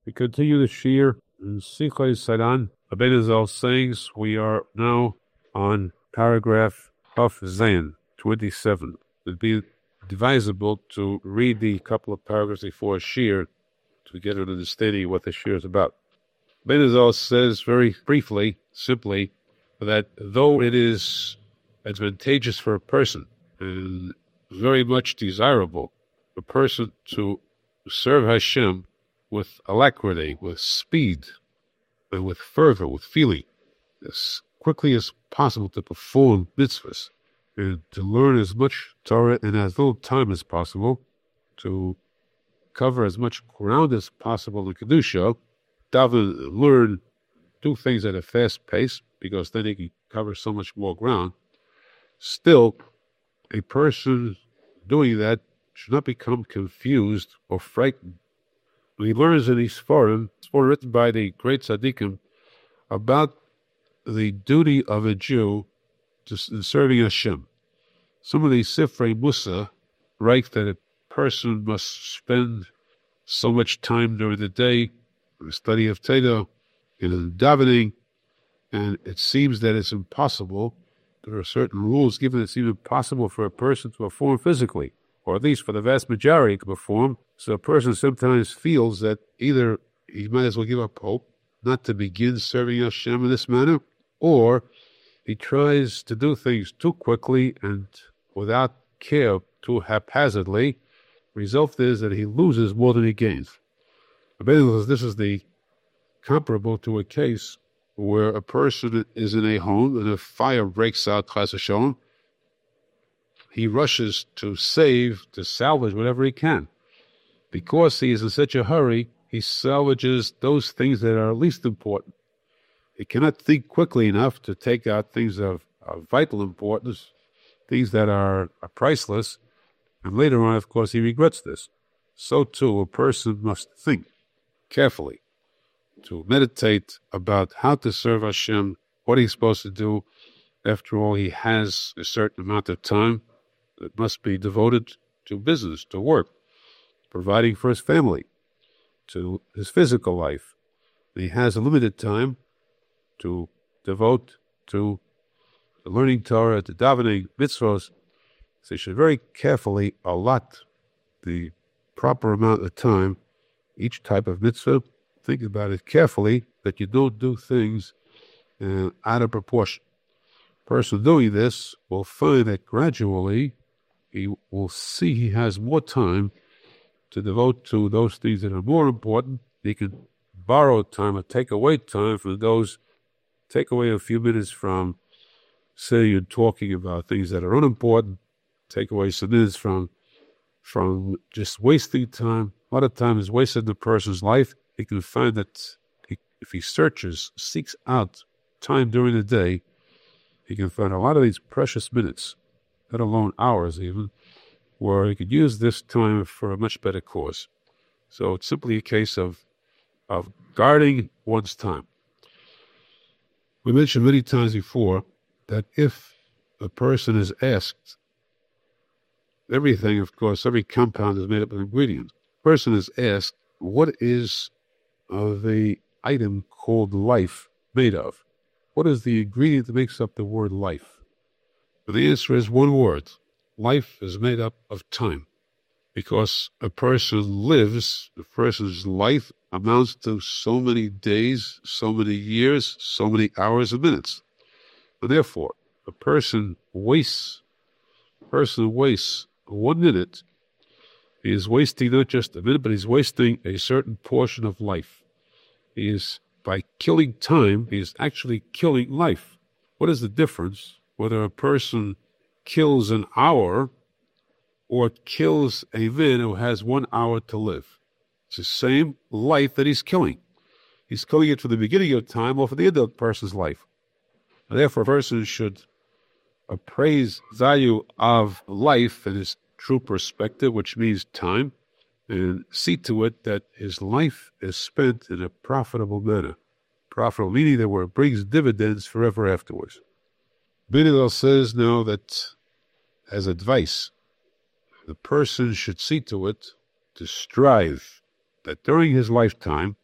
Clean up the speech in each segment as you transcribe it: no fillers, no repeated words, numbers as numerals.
We continue the Shir in Sichos Saran, Rabbeinu Zal's sayings. We are now on paragraph Chaf Zayin, 27. It would be advisable to read the couple of paragraphs before Shir to get an understanding of what the Shir is about. Rabbeinu Zal says very briefly, simply, that though it is advantageous for a person and very much desirable for a person to serve Hashem with alacrity, with speed, and with fervor, with feeling, as quickly as possible to perform mitzvahs, and to learn as much Torah in as little time as possible, to cover as much ground as possible in Kedusha, daven, learn, do things at a fast pace, because then he can cover so much more ground. Still, a person doing that should not become confused or frightened. He learns in these Sforim written by the great tzaddikim, about the duty of a Jew to serving Hashem. Some of these Sifrei Musa write that a person must spend so much time during the day in the study of Torah, in davening, and it seems that it's impossible. There are certain rules given. It's even impossible for a person to perform physically, or at least for the vast majority to perform. So a person sometimes feels that either he might as well give up hope, not to begin serving Hashem in this manner, or he tries to do things too quickly and without care, too haphazardly. Result is that he loses more than he gains. This is the comparable to a case where a person is in a home and a fire breaks out, chas v'sholom. He rushes to salvage whatever he can. Because he is in such a hurry, he salvages those things that are least important. He cannot think quickly enough to take out things of vital importance, things that are priceless, and later on, of course, he regrets this. So too, a person must think carefully to meditate about how to serve Hashem, what he's supposed to do. After all, he has a certain amount of time that must be devoted to business, to work, providing for his family, to his physical life. He has a limited time to devote to learning Torah, to davening, mitzvahs. So he should very carefully allot the proper amount of time, each type of mitzvah. Think about it carefully, that you don't do things out of proportion. A person doing this will find that gradually he will see he has more time to devote to those things that are more important. He can borrow time or take away time from those, take away a few minutes from sitting and talking about things that are unimportant, take away some minutes from just wasting time. A lot of time is wasted in a person's life. He can find that if he seeks out time during the day, he can find a lot of these precious minutes, let alone hours even, where he could use this time for a much better cause. So it's simply a case of guarding one's time. We mentioned many times before that if a person is asked, everything, of course, every compound is made up of ingredients. A person is asked, what is the item called life made of? What is the ingredient that makes up the word life? And the answer is one word. Life is made up of time. Because a person's life amounts to so many days, so many years, so many hours and minutes. And therefore, a person wastes 1 minute. He is wasting not just a minute, but he's wasting a certain portion of life. He is, by killing time, he is actually killing life. What is the difference whether a person kills an hour or kills a man who has 1 hour to live? It's the same life that he's killing. He's killing it from the beginning of time or from the end of a person's life. And therefore, a person should appraise the value of life in its true perspective, which means time, and see to it that his life is spent in a profitable manner. Profitable meaning that where it brings dividends forever afterwards. Benilal says now that, as advice, the person should see to it to strive that during his lifetime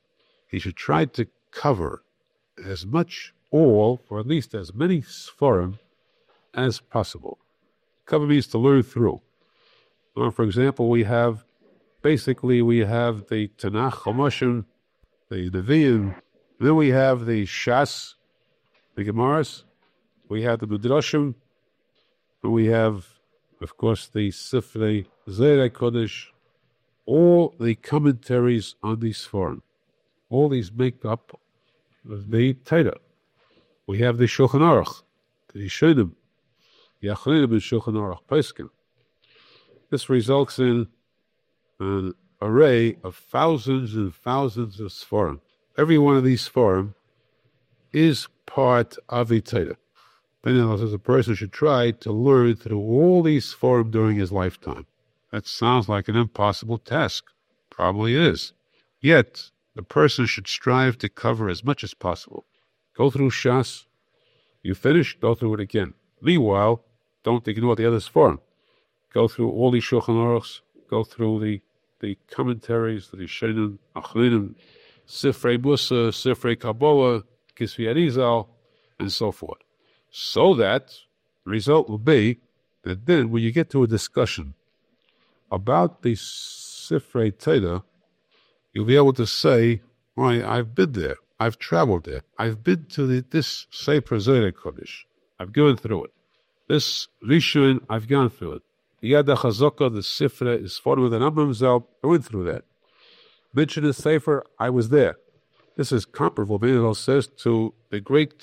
he should try to cover as much all, or at least as many Sforim as possible. Cover means to learn through. For example, we have the Tanakh, Chumashim, the Nevi'im, then we have the Shas, the Gemaras, we have the Midrashim, and we have, of course, the Sifrei Zerei Kodesh, all the commentaries on these Sforim. All these make up the Torah. We have the Shulchan Aruch, the Rishonim, the Achronim and Shulchan Aruch Pesachim. This results in an array of thousands and thousands of Sforim. Every one of these Sforim is part of a Torah. Then, as a person should try to learn through all these Sforim during his lifetime. That sounds like an impossible task. Probably is. Yet, the person should strive to cover as much as possible. Go through Shas. You finish, go through it again. Meanwhile, don't ignore the other Sforim. Go through all the Shulchan Aruchs. Go through the commentaries, the Rishonim, Achronim, Sifrei Musa, Sifrei Kabbalah, Kisvei Arizal, and so forth. So that the result will be that then when you get to a discussion about the Sifrei Torah, you'll be able to say, well, I've been there. I've traveled there. I've been to this Sefer Zerei Kodesh. I've gone through it. This Rishon, I've gone through it. The Yad HaChazaka, the Sifra, is fought with an Rambam Zal. I went through that. Mention the Sefer, I was there. This is comparable, Benedal says, to the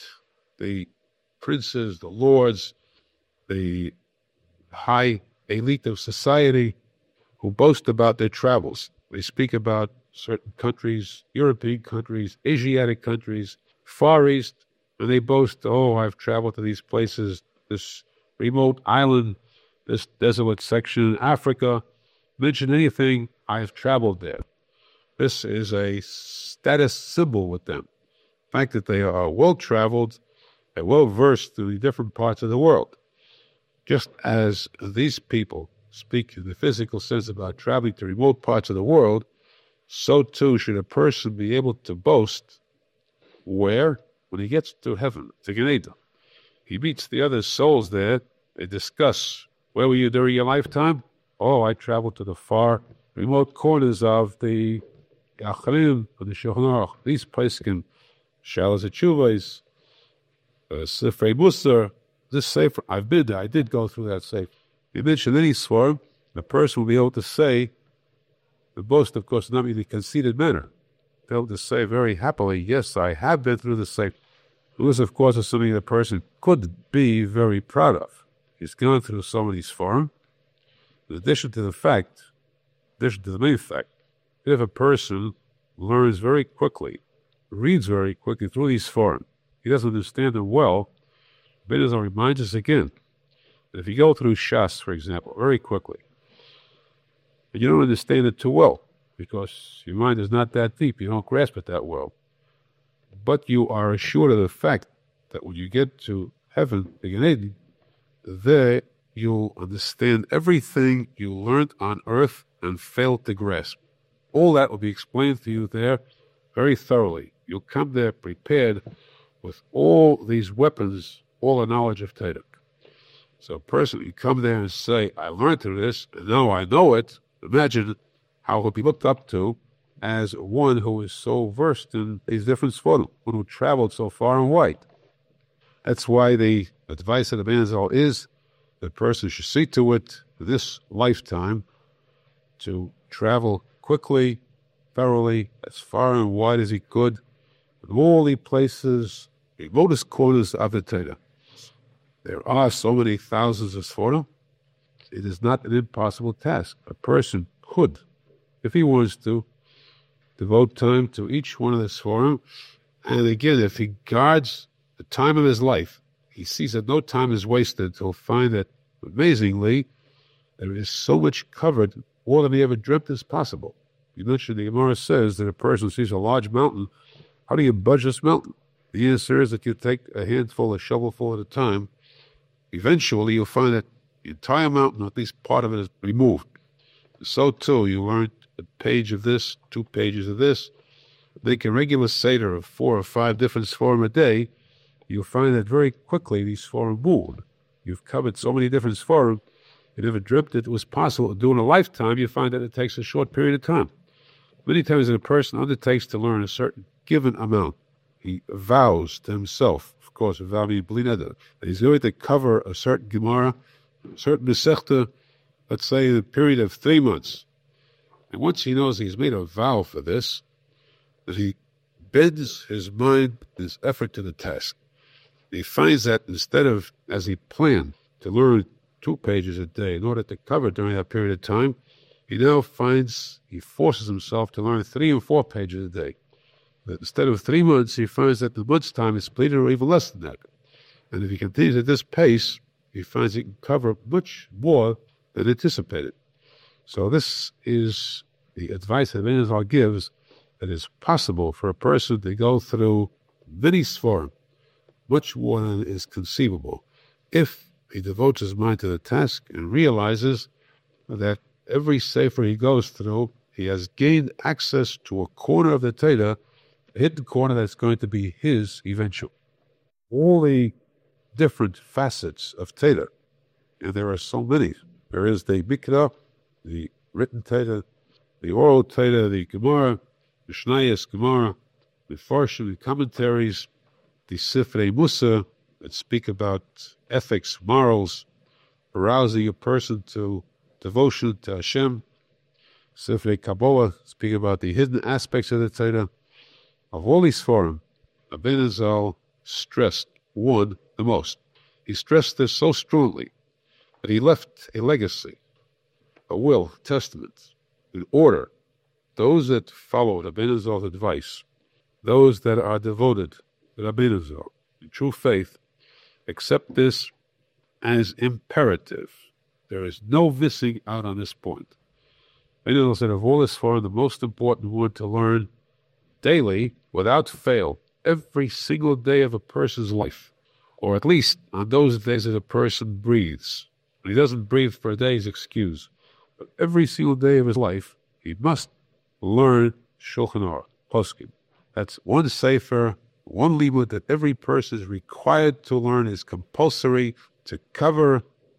princes, the lords, the high elite of society who boast about their travels. They speak about certain countries, European countries, Asiatic countries, Far East, and they boast, oh, I've traveled to these places, this remote island, this desolate section in Africa. Mention anything, I've traveled there. This is a status symbol with them. The fact that they are well-traveled and well-versed in the different parts of the world. Just as these people speak in the physical sense about traveling to remote parts of the world, so too should a person be able to boast where? When he gets to heaven, to Gan Eden. He meets the other souls there. They discuss, where were you during your lifetime? Oh, I traveled to the far, remote corners of the Achrim, of the Shulchan Aruch. These Pesachim, Shalas HaTshuvos, Sifrei Musa, this Sefer, I've been there. I did go through that Sefer. You mention any Sforim, the person will be able to say, the boast, of course, not in a conceited manner. Be able to say very happily, yes, I have been through the Sefer. This, of course, is something the person could be very proud of. He's gone through so many Sforim. In addition to the main fact, if a person learns very quickly, reads very quickly through these Sforim, he doesn't understand them well, Benazal reminds us again that if you go through Shas, for example, very quickly, and you don't understand it too well, because your mind is not that deep, you don't grasp it that well, but you are assured of the fact that when you get to heaven, the Gan Eden, there you'll understand everything you learned on earth and failed to grasp. All that will be explained to you there very thoroughly. You'll come there prepared with all these weapons, all the knowledge of Torah. So a person, you come there and say, I learned through this, and now I know it. Imagine how he'll be looked up to as one who is so versed in these different Sforim, one who traveled so far and wide. That's why the advice of the Benazal is the person should see to it this lifetime to travel quickly, thoroughly, as far and wide as he could, in all the places, remotest corners of the Torah. There are so many thousands of Sforim. It is not an impossible task. A person could, if he wants to, devote time to each one of the Sforim. And again, if he guards the time of his life, he sees that no time is wasted, he'll find that, amazingly, there is so much covered, more than he ever dreamt is possible. You mentioned the Gemara says that a person sees a large mountain. How do you budge this mountain? The answer is that you take a handful, a shovelful at a time. Eventually, you'll find that the entire mountain, or at least part of it, is removed. So, too, you learn a page of this, 2 pages of this, make a regular Seder of 4 or 5 different Sforim a day, you'll find that very quickly these Sforim move. You've covered so many different Sforim, you never dreamt it was possible to do in a lifetime. You find that it takes a short period of time. Many times when a person undertakes to learn a certain given amount, he vows to himself, of course, a vow means blineder, that he's going to cover a certain Gemara, a certain Masechta, let's say in a period of 3 months. And once he knows he's made a vow for this, that he bends his mind, his effort to the task. He finds that instead of, as he planned, to learn 2 pages a day in order to cover during that period of time, he now finds he forces himself to learn 3 and 4 pages a day. That instead of 3 months, he finds that the month's time is completed or even less than that. And if he continues at this pace, he finds he can cover much more than anticipated. So this is the advice that Ben Azal gives, that it's possible for a person to go through many Sforim, much more than is conceivable, if he devotes his mind to the task and realizes that every Sefer he goes through, he has gained access to a corner of the Torah, a hidden corner that's going to be his eventually. All the different facets of Torah, and there are so many. There is the Mikra, the written Torah, the oral Torah, the Gemara, the Mishnayos Gemara, the Farshim, the commentaries, the Sifrei Musa that speak about ethics, morals, arousing a person to devotion to Hashem. Sifrei Kabbalah speak about the hidden aspects of the Torah. Of all these forums, Ben Azal stressed one the most. He stressed this so strongly that he left a legacy, a will, testament, in order. Those that follow Ben Azal's advice, those that are devoted to Ben Azal in true faith, accept this as imperative. There is no missing out on this point. Ben Azal said of all this forum, the most important one to learn daily, without fail, every single day of a person's life, or at least on those days that a person breathes. When he doesn't breathe for a day, he's excused. But every single day of his life, he must learn Shulchan Aruch, Poskim. That's one sefer, one limud that every person is required to learn, is compulsory to cover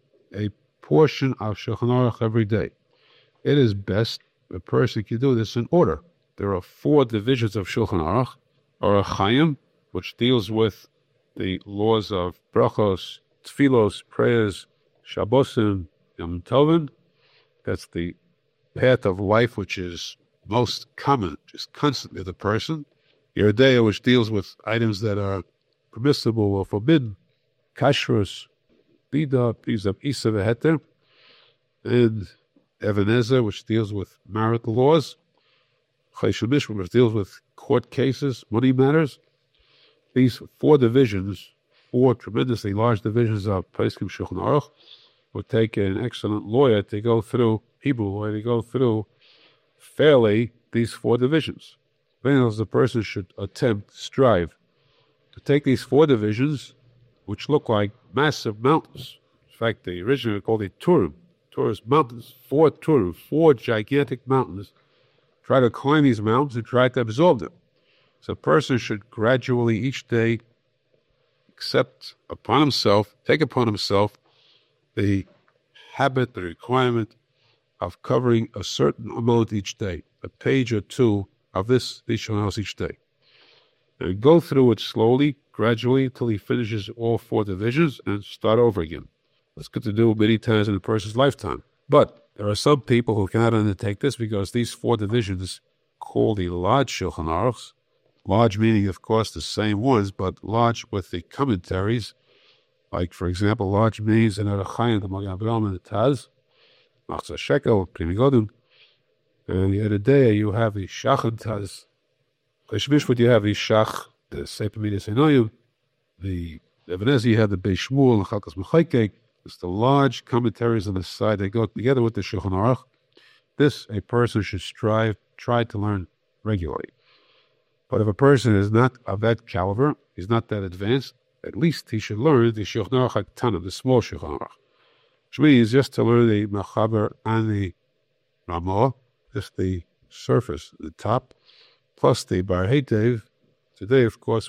a portion of Shulchan Aruch every day. It is best a person can do this in order. There are 4 divisions of Shulchan Aruch. Orach Chaim, which deals with the laws of brachos, tfilos, prayers, Shabbosim, Yom Tovim. That's the path of life which is most common, just constantly the person. Yeridea, which deals with items that are permissible or forbidden. Kashrus, Bida, Pizab, Isa, Veheter. And Ebenezer, which deals with marital laws. Cheshul Mishpah, which deals with court cases, money matters. These 4 divisions, 4 tremendously large divisions of Poskim Shulchan Aruch, would take an excellent lawyer to go through, Hebrew lawyer to go through fairly these 4 divisions. Then the person should strive to take these 4 divisions, which look like massive mountains. In fact, they originally called it Turim. Turim mountains, 4 Turim, 4 gigantic mountains. Try to climb these mountains and try to absorb them. So a person should gradually each day take upon himself the habit, the requirement of covering a certain amount each day, a page or 2 of this Shulchan Aruch each day. And go through it slowly, gradually, until he finishes all 4 divisions and start over again. That's good to do many times in a person's lifetime. But there are some people who cannot undertake this because these 4 divisions, called the large Shulchan Aruchs, large meaning, of course, the same ones, but large with the commentaries, like, for example, large means in Orach Chaim, the Magen Avraham, and the Taz, Machzor Shekel, Pri Megadim, and the other day you have the Shach and Taz. Cheshul Mishpah, you have the Shach, the Sefer Midas Enoyim, the Ebenezer, you have the Beis Shmuel, and Chalkas Mechaykek. It's the large commentaries on the side. They go together with the Shulchan Aruch. This a person should try to learn regularly. But if a person is not of that caliber, he's not that advanced, at least he should learn the Shulchan Aruch HaKtanim, the small Shulchan Aruch, which means just to learn the Mechaber and the Ramah, just the surface, the top, plus the Bar Heitev. Today, of course,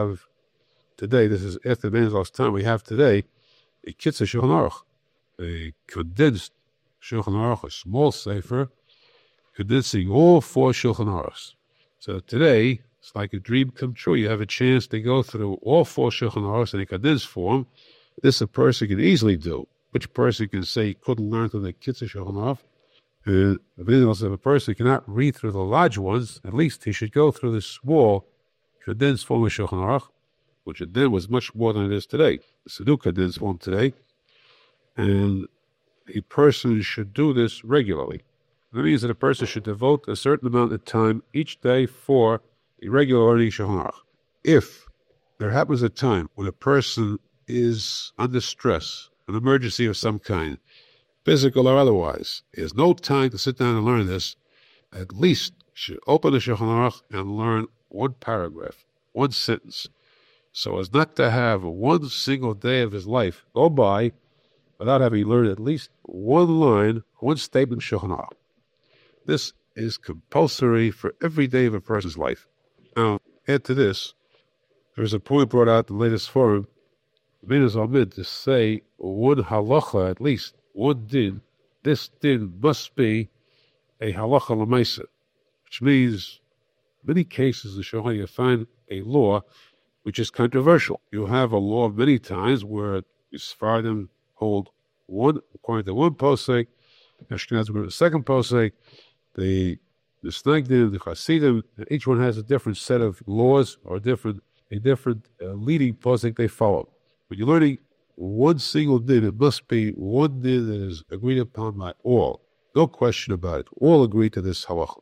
this is after the Benzel's time, we have today a Kitzur Shulchan Aruch, a condensed Shulchan Aruch, a small sefer, condensing all 4 Shulchan Aruchs. So today, it's like a dream come true. You have a chance to go through all 4 Shulchan Aruchs in a condensed form. This a person can easily do. Which person can say he couldn't learn through the Kitzur Shulchan Aruch? And if a person cannot read through the large ones, at least he should go through the small condensed form of Shulchan Aruch, which then was much more than it is today. It's a new condensed form today. And a person should do this regularly. That means that a person should devote a certain amount of time each day for a regular learning Shulchan Aruch. If there happens a time when a person is under stress, an emergency of some kind, physical or otherwise, he has no time to sit down and learn this, at least should open the Shulchan Aruch and learn one paragraph, one sentence, so as not to have one single day of his life go by without having learned at least one line, one statement of Shulchan Aruch. This is compulsory for every day of a person's life. Now, add to this, there's a point brought out in the latest forum, Minas Almid, to say one halacha, at least one din. This din must be a halacha l'maisa, which means many cases in Shulchan you find a law which is controversial. You have a law many times where the Sephardim hold one, according to one posek, Ashkenazim go to the second posek, the Snagdim, the Hasidim, each one has a different set of laws or a different leading posek they follow. When you're learning one single din, it must be one din that is agreed upon by all. No question about it. All agree to this halacha.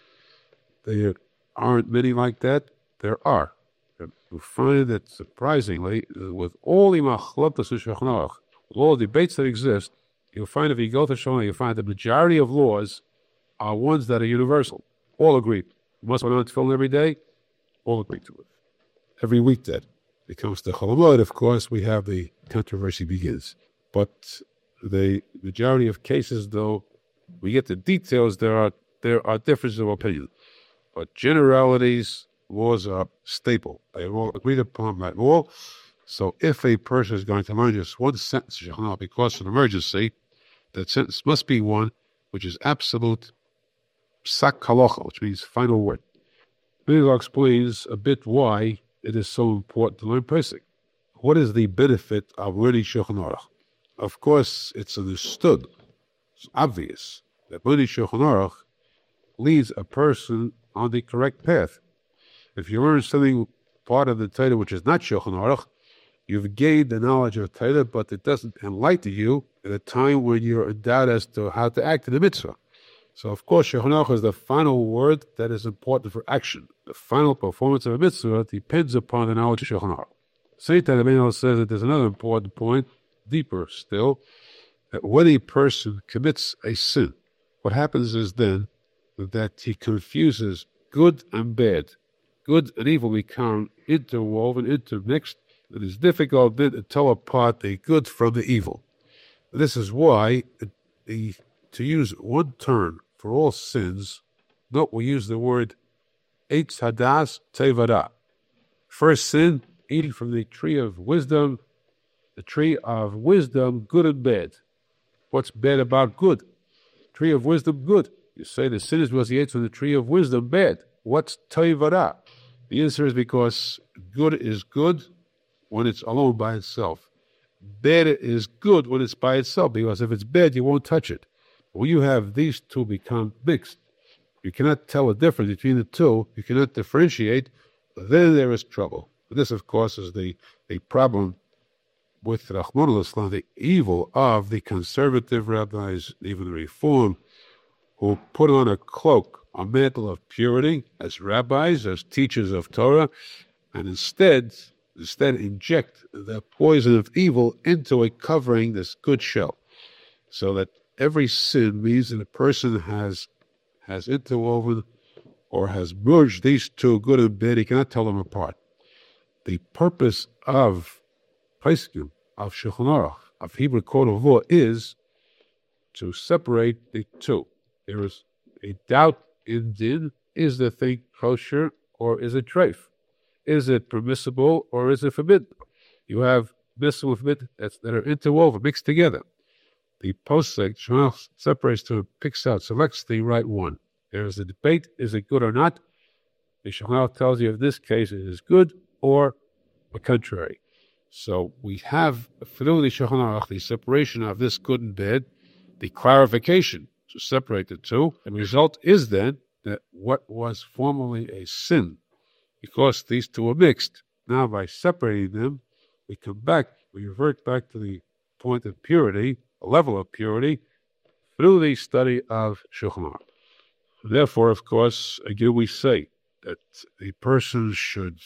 There aren't many like that. There are. You find that surprisingly, with all the machlokes of Shulchan Aruch, with all the debates that exist, you'll find if you go to Shulchan Aruch, you'll find the majority of laws are ones that are universal. All agree. You must learn tefillin every day. All agree to it. Every week that it comes to Chol Hamoed, of course, we have the controversy begins. But the majority of cases, though, we get the details, there are differences of opinion. But generalities, laws are staple. They are all agreed upon by all. So if a person is going to learn just one sentence because of an emergency, that sentence must be one which is absolute psak halacha, which means final word. Miguel explains a bit why it is so important to learn Pesach. What is the benefit of learning Shulchan Aruch? Of course, it's understood, it's obvious, that learning Shulchan Aruch leads a person on the correct path. If you learn something, part of the Torah which is not Shulchan Aruch, you've gained the knowledge of Torah, but it doesn't enlighten you at a time when you're in doubt as to how to act in the mitzvah. So, of course, Shulchan Aruch is the final word that is important for action. The final performance of a mitzvah depends upon the knowledge of Shulchan Aruch. Saint Rabbeinu says that there's another important point, deeper still, that when a person commits a sin, what happens is then that he confuses good and bad. Good and evil become interwoven, intermixed. It is difficult then to tell apart the good from the evil. This is why to use one term for all sins, note we use the word Eitz Hadas Tevada. First sin, eating from the tree of wisdom, good and bad. What's bad about good? Tree of wisdom, good. You say the sin is because he ate from the tree of wisdom, bad. What's Tevada? The answer is because good is good when it's alone by itself. Bad is good when it's by itself, because if it's bad, you won't touch it. When you have these two become mixed, you cannot tell the difference between the two, you cannot differentiate, then there is trouble. This, of course, is the problem with Rahman al-Islam, the evil of the conservative rabbis, even the Reform, who put on a cloak, a mantle of purity as rabbis, as teachers of Torah, and instead inject the poison of evil into a covering this good shell. So that every sin means that a person has interwoven or has merged these two, good and bad. He cannot tell them apart. The purpose of Pesachim, of Shulchan Aruch, of Hebrew Code of Law, is to separate the two. There is a doubt in din is the thing kosher or is it treif? Is it permissible or is it forbidden? You have permissible forbidden that are interwoven, mixed together. The posek separates to picks out, selects the right one. There is a debate: is it good or not? The Shulchan tells you in this case it is good or the contrary. So we have through the Shulchan Aruch the separation of this good and bad, the clarification to separate the two, and the result is then that what was formerly a sin, because these two are mixed, now by separating them, we revert back to the point of purity, a level of purity, through the study of Shulchan Aruch. Therefore, of course, again we say that the person should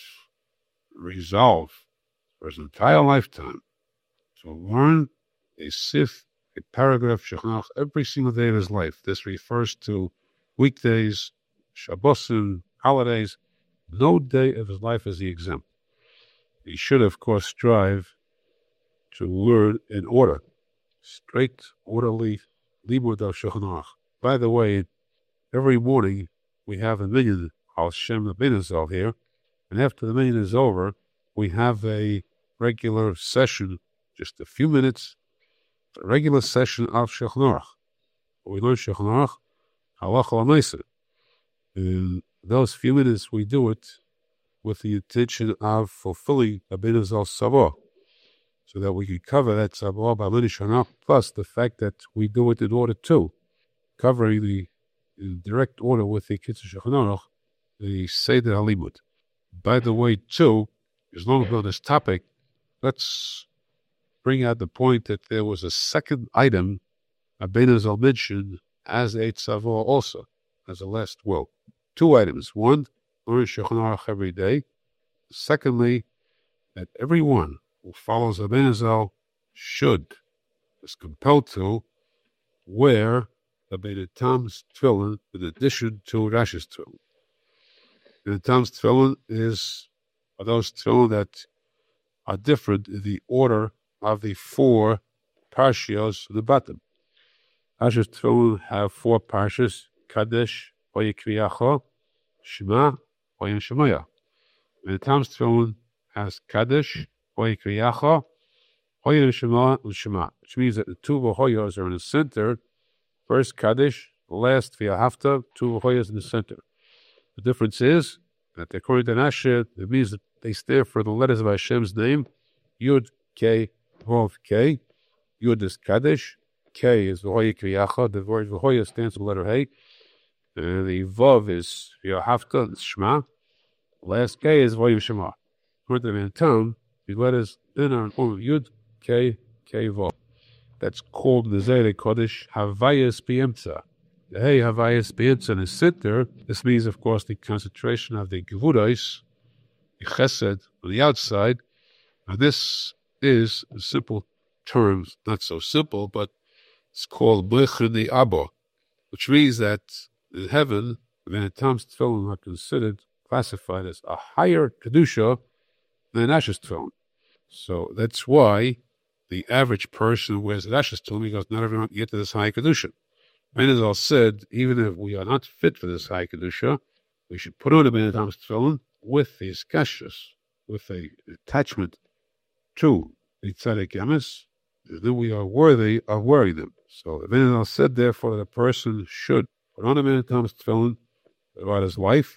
resolve for his entire lifetime to learn a sif, a paragraph Shulchan Aruch every single day of his life. This refers to weekdays, Shabbosim, holidays. No day of his life is he exempt. He should, of course, strive to learn in order, straight, orderly, limud of Shulchan Aruch. By the way, every morning we have a minyan Al Shem Rabbeinu here, and after the minyan is over, we have a regular session, just a few minutes, a regular session of Shulchan Aruch. We learn Shulchan Aruch, halacha l'maaseh. In those few minutes, we do it with the intention of fulfilling Rabbeinu Zal's tzavah, so that we can cover that tzavah by learning Shulchan Aruch, plus the fact that we do it in order to, covering the in direct order with the Kitzur Shulchan Aruch, the Seder HaLimud. By the way, too, as long as we're on this topic, let's bring out the point that there was a second item Rabbeinu Zal mentioned as a tzavah also, as a last will. Two items. One, learn Shulchan Aruch every day. Secondly, that everyone who follows Rabbeinu Zal is compelled to wear Rabbeinu Tam's tefillin in addition to Rashi's tefillin. The Tam's tefillin are those tefillin that are different in the order of the four parshios at the bottom. Rashi's tefillin have four parshas: Kadesh, Vayikriyacha, Shema, Vayim Shemaya. And the Tam's tefillin has Kadesh, Vayikriyacha, Vayim Shema, and Shema, which means that the two Vahoyos are in the center. First Kaddish, last V'ahavta, two Vahoyos in the center. The difference is that according to Rashi, it means that they stand for the letters of Hashem's name, Yud, K, Vav, K. Yud is Kaddish, K is V'hoya Kriyacha, the word V'hoya stands for the letter Hey, and the Vav is V'ahavta, it's Shema. Last K is Vayim Shema. According to the Mantam, the letters in are in order Yud, K, K, Vav. That's called the Zayre Kodesh Havayas B'Yemtza. The Hey Havayas B'Yemtza in the center. This means, of course, the concentration of the Gevudos, the Chesed on the outside. Now, this is, in simple terms, not so simple, but it's called Blechini Abba, which means that in heaven, the Tam's tefillin are classified as a higher Kedusha than Asher's tefillin. So that's why the average person wears Rashi's tefillin, because not everyone can get to this high Kedusha. Rabbeinu Zal said, even if we are not fit for this high Kedusha, we should put on a Rabbeinu Tam's tefillin with these kashas, with a attachment to the Tzaddik Emes, and then we are worthy of wearing them. So Rabbeinu Zal said, therefore, that a person should put on a Rabbeinu Tam's tefillin about his life.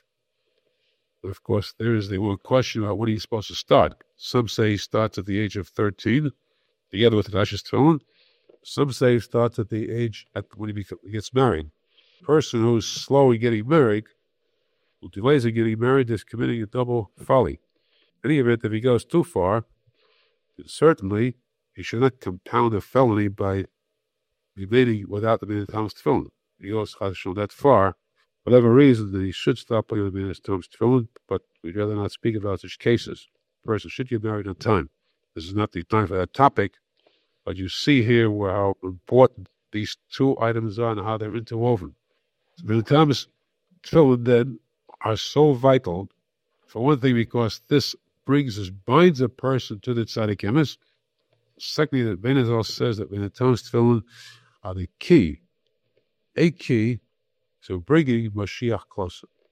But of course, there is the one question about when he's supposed to start. Some say he starts at the age of 13, together with Rashi's tefillin. Some say he starts at the age when he gets married. A person who's slow in getting married, who delays in getting married, is committing a double folly. In any event, if he goes too far, then certainly he should not compound a felony by remaining without the Rabbeinu Tam's tefillin. If he goes that far, whatever reason, then he should stop putting on the Rabbeinu Tam's tefillin, but we'd rather not speak about such cases. A person should get married on time. This is not the time for that topic, but you see here how important these two items are and how they're interwoven. So Rabbeinu Tam's tefillin then are so vital, for one thing, because this binds a person to the Tzaddik Emes. Secondly, that Rabbeinu Zal says that Rabbeinu Tam's tefillin are the key, a key to bringing Mashiach closer.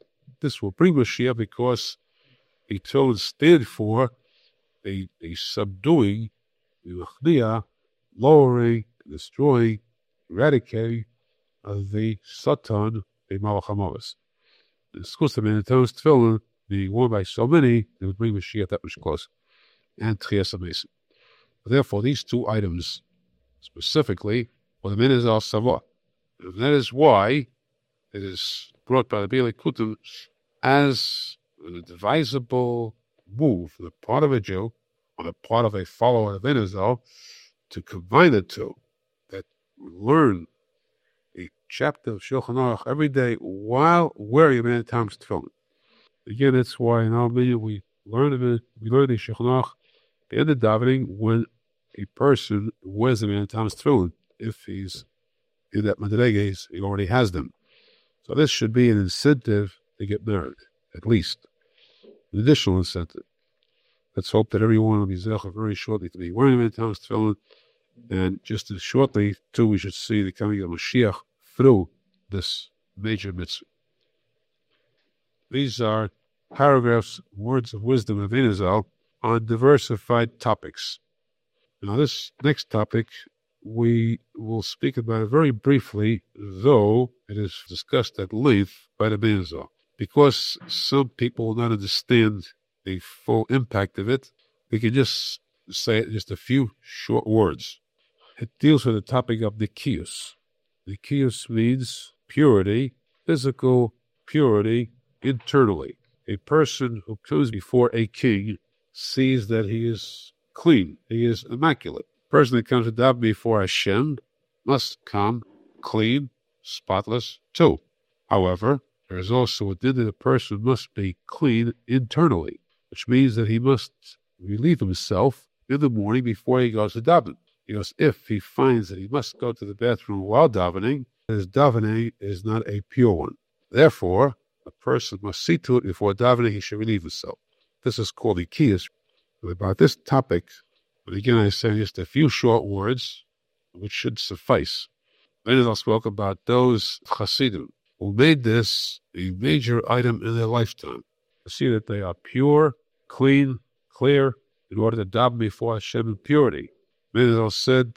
this will bring Mashiach because the Tefillin stand for a subduing, the machniah, lowering, destroying, eradicating of the Satan, the Malach HaMavis. The schus of Manitoba's Tefillin being worn by so many, it would bring Mashiach that much closer. And Tchias HaMesim. Therefore, these two items specifically for the Menazal Savah. And that is why it is brought by the Bili Kutum as an advisable move on the part of a Jew, on the part of a follower of Menazal, to combine the two, that we learn a chapter of Shulchan Aruch every day while wearing a Manitoba's Tefillin. Again, that's why in our video we learn the Shulchan Aruch at the end of davening when a person wears the Manitoba's Tefillin. If he's in that Madreges, he already has them. So this should be an incentive to get married, at least. An additional incentive. Let's hope that everyone will be zecher very shortly to be wearing Manitoba's Tefillin. And just as shortly, too, we should see the coming of Mashiach through this major mitzvah. These are paragraphs, words of wisdom of Inazal on diversified topics. Now, this next topic we will speak about it very briefly, though it is discussed at length by the Inazal. Because some people will not understand the full impact of it, we can just say it in just a few short words. It deals with the topic of Nikius. Nikius means purity, physical purity internally. A person who comes before a king sees that he is clean, he is immaculate. A person that comes to daven before Hashem must come clean, spotless too. However, there is also a din that a person must be clean internally, which means that he must relieve himself in the morning before he goes to daven. Because if he finds that he must go to the bathroom while davening, his davening is not a pure one. Therefore, a person must see to it before davening he should relieve himself. This is called Ikiyas. About this topic, but again I say just a few short words, which should suffice. Then I'll speak about those Hasidim who made this a major item in their lifetime. To see that they are pure, clean, clear, in order to daven before Hashem in purity. Menazal said,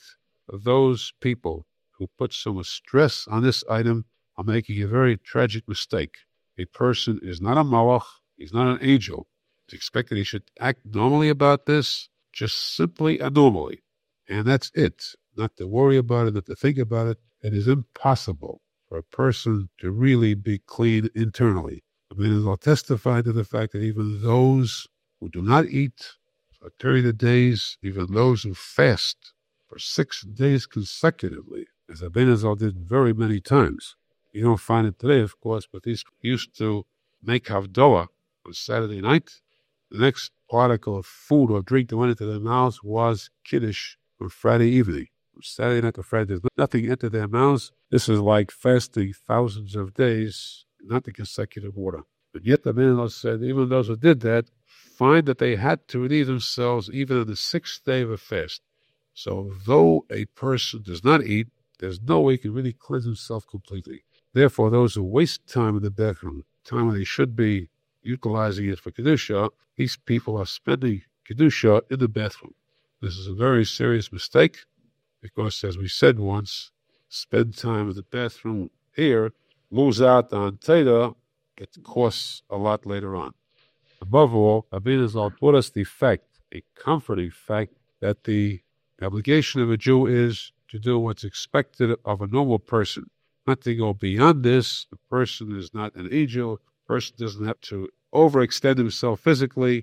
those people who put so much stress on this item are making a very tragic mistake. A person is not a malach, he's not an angel. It's expected he should act normally about this, just simply and normally. And that's it. Not to worry about it, not to think about it. It is impossible for a person to really be clean internally. Menazal testified to the fact that even those who do not eat for 30 days, even those who fast for 6 days consecutively, as Menazal did very many times. You don't find it today, of course, but these used to make Havdalah on Saturday night. The next article of food or drink that went into their mouths was Kiddush on Friday evening. From Saturday night to Friday, there's nothing entered their mouths. This is like fasting thousands of days, not the consecutive order. But yet the Menazal said, even those who did that, find that they had to relieve themselves even on the 6th day of a fast. So though a person does not eat, there's no way he can really cleanse himself completely. Therefore, those who waste time in the bathroom, time when they should be utilizing it for Kedusha, these people are spending Kedusha in the bathroom. This is a very serious mistake because, as we said once, spend time in the bathroom here, lose out on Teda, it costs a lot later on. Above all, Abinazal taught us the fact, a comforting fact, that the obligation of a Jew is to do what's expected of a normal person. Not to go beyond this. The person is not an angel. The person doesn't have to overextend himself physically,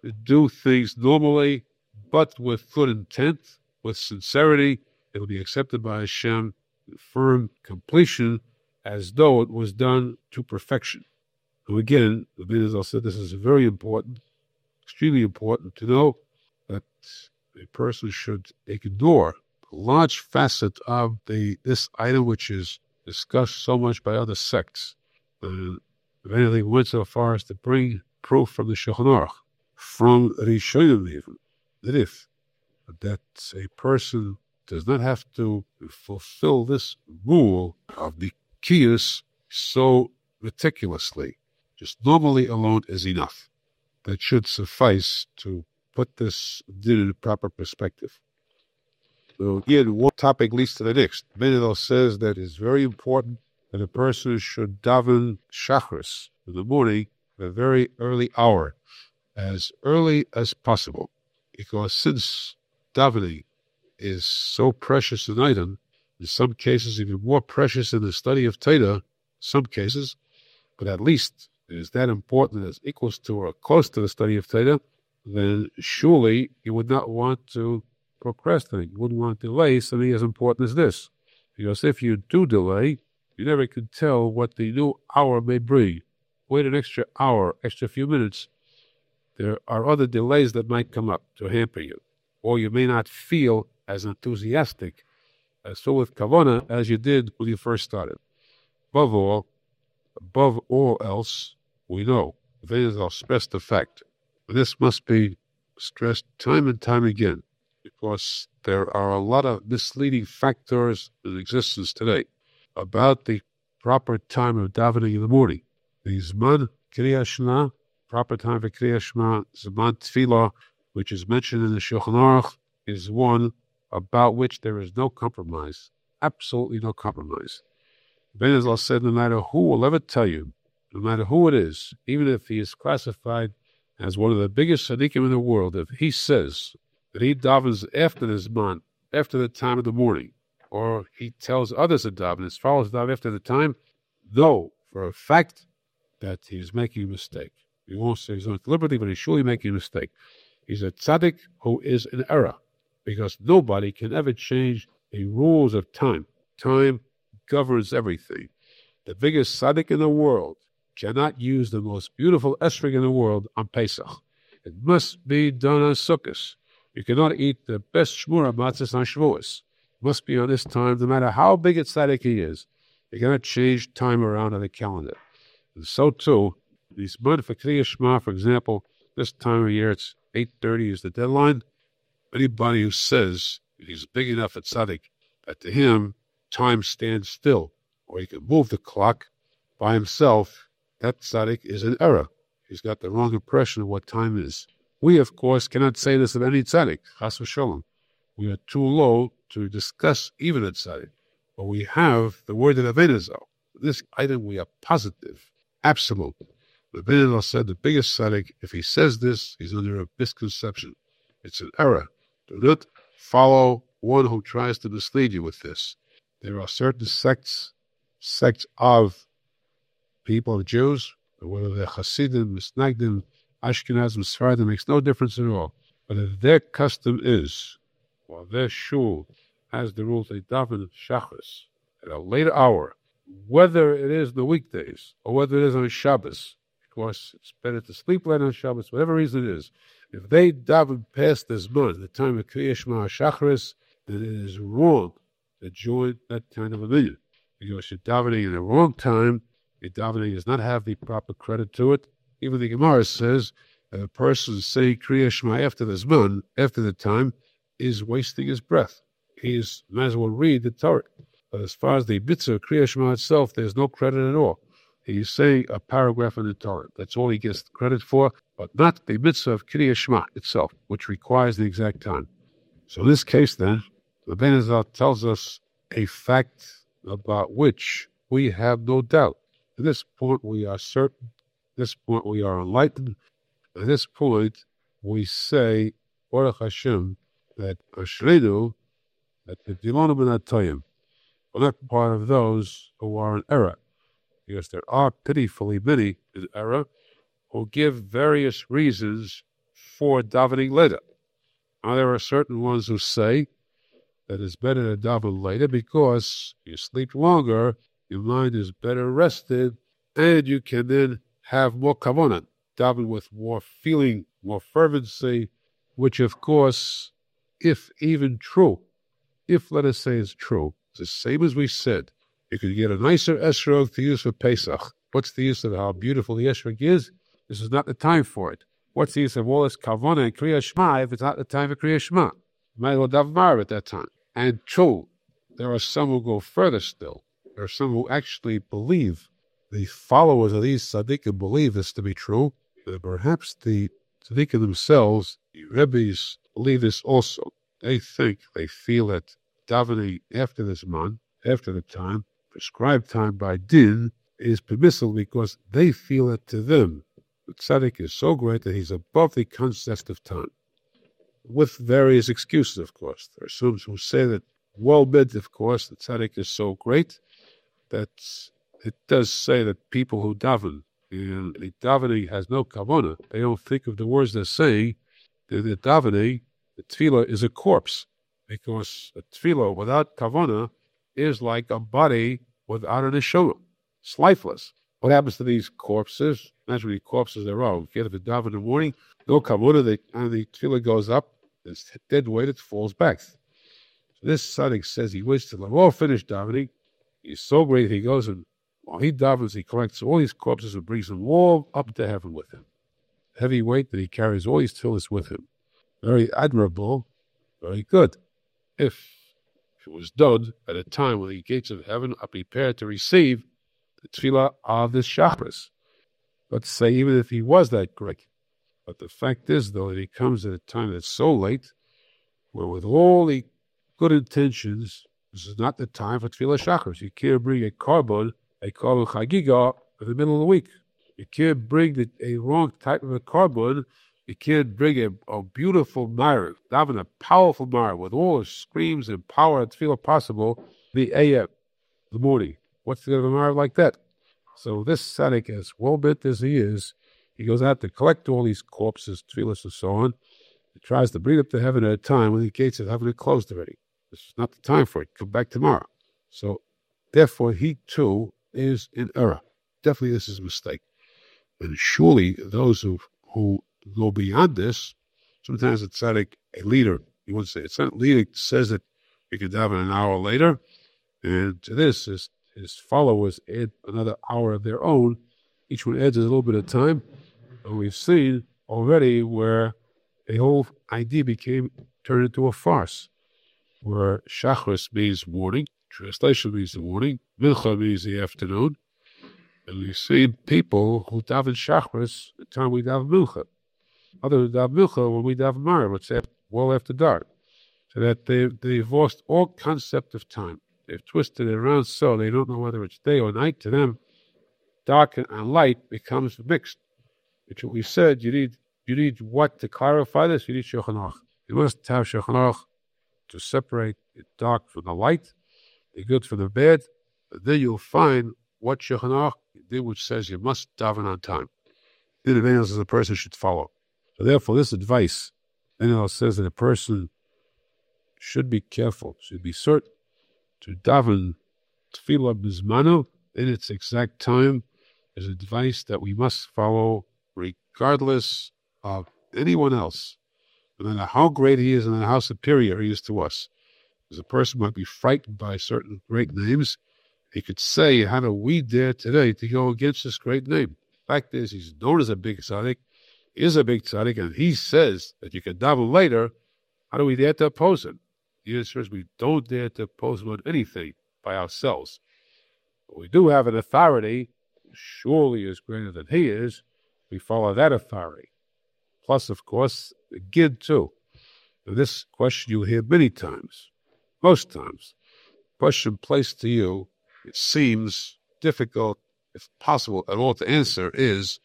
do things normally, but with good intent, with sincerity. It will be accepted by Hashem in firm completion, as though it was done to perfection. And again, the Menazal said this is very important, extremely important to know that a person should ignore a large facet of this item which is discussed so much by other sects. And if anything, went so far as to bring proof from the Shulchan Aruch, from Rishonim even, that a person does not have to fulfill this rule of the Nikiyus so meticulously. Just normally alone is enough. That should suffice to put this in proper perspective. So again, one topic leads to the next. Menadel says that it's very important that a person should daven shachris in the morning at a very early hour, as early as possible, because since davening is so precious an item, in some cases even more precious than the study of Torah, some cases, but at least it is that important as equals to or close to the study of Torah, then surely you would not want to procrastinate. You wouldn't want to delay something as important as this. Because if you do delay, you never can tell what the new hour may bring. Wait an extra hour, extra few minutes. There are other delays that might come up to hamper you. Or you may not feel as enthusiastic, as full with kavanah as you did when you first started. Above all else, we know, I'll stress the fact. This must be stressed time and time again, because there are a lot of misleading factors in existence today about the proper time of davening in the morning. The Zman Kriyas Shema, proper time for Kriyas Shema, Zman Tefillah, which is mentioned in the Shulchan Aruch, is one about which there is no compromise, absolutely no compromise. Ben Azal said, no matter who will ever tell you, no matter who it is, even if he is classified as one of the biggest tzaddikim in the world, if he says that he davens after the Zman, after the time of the morning, or he tells others to daven, as far as daven after the time, know for a fact that he's making a mistake. He won't say he's doing it deliberately, but he's surely making a mistake. He's a tzaddik who is in error, because nobody can ever change the rules of time. Time governs everything. The biggest tzaddik in the world cannot use the most beautiful esrog in the world on Pesach. It must be done on Sukkot. You cannot eat the best shmura matzahs on Shavuos. It must be on this time, no matter how big a tzaddik he is. You cannot change time around on the calendar. And so too, this month for Kriyas Shema, for example, this time of year, it's 8:30 is the deadline. Anybody who says he's big enough at tzaddik that to him time stands still, or he can move the clock by himself, that tzaddik is in error. He's got the wrong impression of what time is. We, of course, cannot say this of any tzaddik, chas v'sholom. We are too low to discuss even a tzaddik. But we have the word of Ben Azal. This item we are positive, absolute. The Ben Azal said the biggest tzaddik, if he says this, he's under a misconception. It's an error. Do not follow one who tries to mislead you with this. There are certain sects of people, of Jews, whether they're Hasidim, Misnagdim, Ashkenazim, Sephardim, makes no difference at all. But if their custom is, while their shul has the rule they daven shachris at a later hour, whether it is the weekdays or whether it is on Shabbos, of course, it's better to sleep late on Shabbos, whatever reason it is. If they daven past this month, the time of Kriyas Shema Shachris, then it is wrong to join that kind of a minyan. Because you're davening in the wrong time, your davening does not have the proper credit to it. Even the Gemara says that a person saying Kriyas Shema after the Zman, after the time, is wasting his breath. He might as well read the Torah. But as far as the mitzvah of Kriyas Shema itself, there's no credit at all. He's saying a paragraph in the Torah. That's all he gets credit for, but not the mitzvah of Kriyas Shema itself, which requires the exact time. So in this case, then, the Ben Azal tells us a fact about which we have no doubt. At this point, we are certain. At this point, we are enlightened. At this point, we say, Baruch Hashem, that Ashreinu, that the Dilonim and Atoyim, are not part of those who are in error. Because there are pitifully many in error who give various reasons for davening later. Now, there are certain ones who say that it's better to daven later because you sleep longer, your mind is better rested, and you can then have more kavanah, daven with more feeling, more fervency, which, of course, if even true, if, let us say, it's true, it's the same as we said. You could get a nicer esrog to use for Pesach. What's the use of how beautiful the esrog is? This is not the time for it. What's the use of all this kavanah and Kriyas Shema if it's not the time for Kriyas Shema? You might as well daven Marav at that time. And true, there are some who go further still. There are some who actually believe the followers of these tzaddikim believe this to be true. Perhaps the tzaddikim themselves, the Rebbes, believe this also. They feel that davening after this month, after the time, prescribed time by din, is permissible because they feel that to them, the tzaddik is so great that he's above the concept of time. With various excuses, of course. There are some who say that, of course, the tzaddik is so great that it does say that people who daven, the davening has no kavanah. They don't think of the words they're saying. The davening, the tefillah, is a corpse, because a tefillah without kavanah is like a body without an neshama. It's lifeless. What happens to these corpses? Imagine the corpses there are. You get up and daven in the morning, no kavanah, and the tefillah goes up, it's dead weight, it falls back. So this tzaddik says he wishes to have all finished davening. He's so great, he goes and while he davens, he collects all these corpses and brings them all up to heaven with him. Heavy weight that he carries all these tefillahs with him. Very admirable, very good. If it was done at a time when the gates of heaven are prepared to receive the tefillah of the Shachris. Let's say even if he was that great. But the fact is, though, that he comes at a time that's so late, where with all the good intentions, this is not the time for tefillah Shachris. You can't bring a carbon chagiga in the middle of the week. You can't bring a wrong type of a carbon. You can't bring a beautiful ma'ariv, daven a powerful ma'ariv with all the screams and power and tefillah possible, the AM, the morning. What's the good of a ma'ariv like that? So this tzaddik, as well-bent as he is, he goes out to collect all these corpses, tefillahs and so on. He tries to bring up to heaven at a time when the gates of heaven are closed already. This is not the time for it. Come back tomorrow. So, therefore, he too is in error. Definitely this is a mistake. And surely those who go beyond this, sometimes a tzaddik, a leader, he wants to say, it's not a leader says that you can daven an hour later, and to this, his followers add another hour of their own. Each one adds a little bit of time. And we've seen already where a whole idea turned into a farce, where Shachris means morning, translation means the morning, Mincha means the afternoon, and we've seen people who daven Shachris the time we daven Mincha. Others daven Mincha when we daven Marav, it's well after dark. So that they've lost all concept of time. They've twisted it around so they don't know whether it's day or night. To them, dark and light becomes mixed. Which we said, you need what to clarify this? You need Shulchan Aruch. You must have Shulchan Aruch to separate the dark from the light, the good from the bad. And then you'll find what Shulchan Aruch did, which says you must daven on time. Then advantage as a person should follow. So therefore, this advice, then it says that a person should be careful, should be certain to daven tefillah bizmanu in its exact time, is advice that we must follow regardless of anyone else, no matter how great he is and how superior he is to us. Because a person might be frightened by certain great names. He could say, how do we dare today to go against this great name? The fact is, he's known as a big tzaddik, is a big tzaddik, and he says that you can daven later. How do we dare to oppose him? The answer is we don't dare to oppose him on anything by ourselves. But we do have an authority, surely is greater than he is. We follow that authority. Plus, of course, the Gid too. Now, this question you'll hear many times, most times. Question placed to you, it seems difficult, if possible at all, to answer is,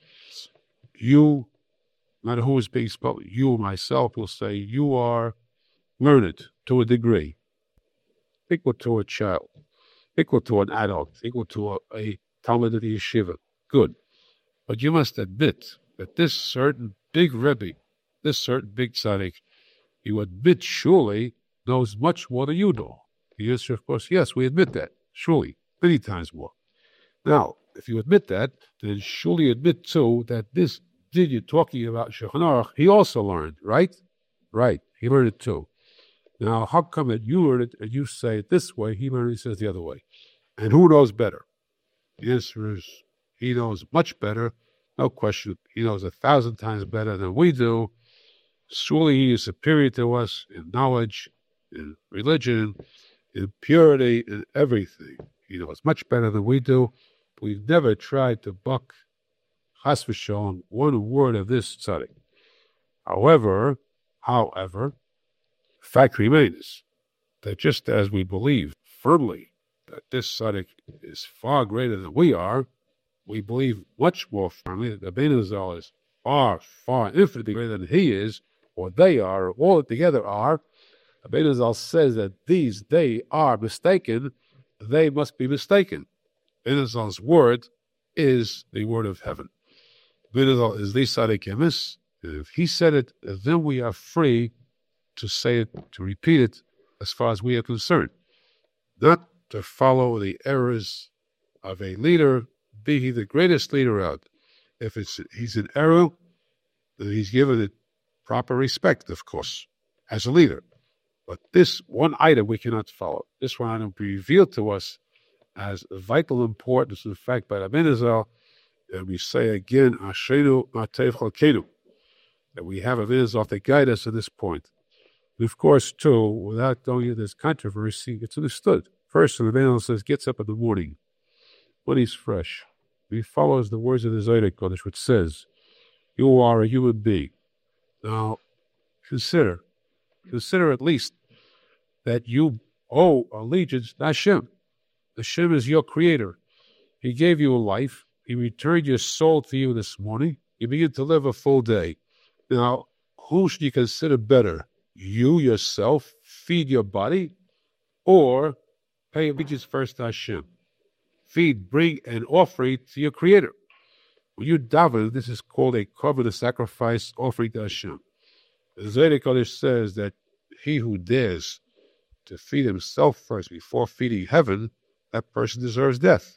you, no matter who is being spoken, you or myself will say, you are learned to a degree, equal to a child, equal to an adult, equal to a Talmud of the yeshiva. Good. But you must admit that this certain big Rebbe, this certain big tzaddik, you admit surely knows much more than you know. The answer, of course, yes, we admit that. Surely, many times more. Now, if you admit that, then surely admit too that this did you're talking about Shulchan Aruch, he also learned, right? Right, he learned it too. Now, how come that you learn it and you say it this way, he learned it, he says the other way? And who knows better? The answer is, he knows much better, no question. He knows 1,000 times better than we do. Surely he is superior to us in knowledge, in religion, in purity, in everything. He knows much better than we do. we've never tried to buck chas v'shalom one word of this tzaddik. However, fact remains that just as we believe firmly that this tzaddik is far greater than we are, we believe much more firmly that the Rabbeinu Zal is far, far infinitely greater than he is, or they are, or all together are. Rabbeinu Zal says that they are mistaken, they must be mistaken. Rabbeinu Zal's word is the word of heaven. Rabbeinu Zal is the tzaddik emes. If he said it, then we are free to say it, to repeat it, as far as we are concerned. Not to follow the errors of a leader, be he the greatest leader out. If he's an error, then he's given it proper respect, of course, as a leader. But this one item we cannot follow. This one item be revealed to us as of vital importance, in fact, by Rabbeinu Zal, and we say again, Ashenu Matev Chalkenu, that we have Rabbeinu Zal to guide us at this point. And of course, too, without going into this controversy, it's understood. First, the Rabbeinu Zal says, gets up in the morning, when he's fresh. He follows the words of the Zohar Kodesh, which says, you are a human being. Now, consider at least that you owe allegiance to Hashem. Hashem is your creator. He gave you a life. He returned your soul to you this morning. You begin to live a full day. Now, who should you consider better? You yourself feed your body, or pay allegiance first to Hashem? Bring an offering to your creator. When you daven, this is called a korban, a sacrifice offering to Hashem. The Zohar Kodesh says that he who dares to feed himself first before feeding heaven, that person deserves death.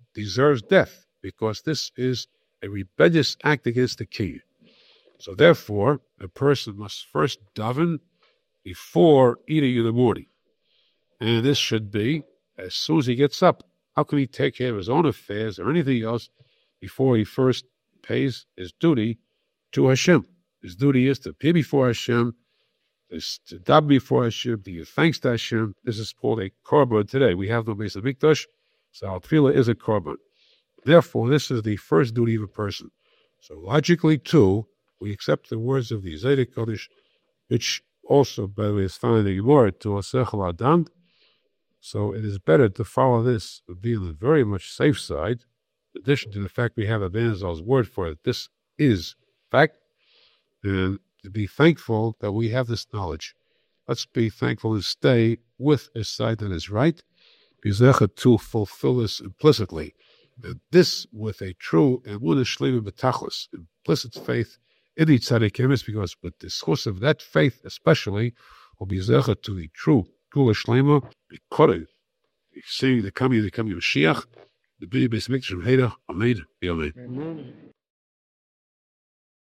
Because this is a rebellious act against the king. So therefore, a person must first daven before eating in the morning. And this should be as soon as he gets up. How can he take care of his own affairs or anything else before he first pays his duty to Hashem? His duty is to appear before Hashem, is to daven before Hashem, to give thanks to Hashem. This is called a korban today. We have no Beis Hamikdash, so our tefillah is a korban. Therefore, this is the first duty of a person. So logically, too, we accept the words of the Zohar Kodesh, which also, by the way, is found in the Gemara, to Asechel Adam. So it is better to follow this, to be on the very much safe side, in addition to the fact we have Rabbeinu Zal's word for it. This is fact, and to be thankful that we have this knowledge. Let's be thankful and stay with a side that is right, to fulfill this implicitly. And this with a true emunah shlema b'tachlis, implicit faith in the tzaddik emes, because with the source of that faith especially, will be zecher to the true Gula Shlema, because seeing the coming of Mashiach, the Beis Hamikdash of Heda, Amen. Amen.